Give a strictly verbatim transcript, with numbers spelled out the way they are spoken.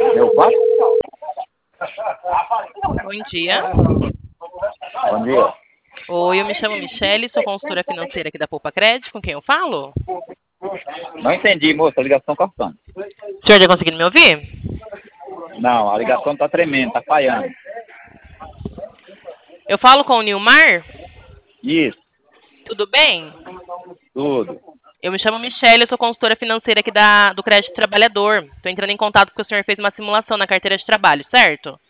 Meu pai? Bom dia. Bom dia. Oi, eu me chamo Michele, sou consultora financeira aqui da Poupa Crédito. Com quem eu falo? Não entendi, moça, a ligação cortando. O senhor já conseguindo me ouvir? Não, a ligação tá tremendo, tá falhando. Eu falo com o Nilmar? Isso, Tudo bem? tudo. Eu me chamo Michele, eu sou consultora financeira aqui da, do Crédito Trabalhador. Estou entrando em contato porque o senhor fez uma simulação na carteira de trabalho, certo?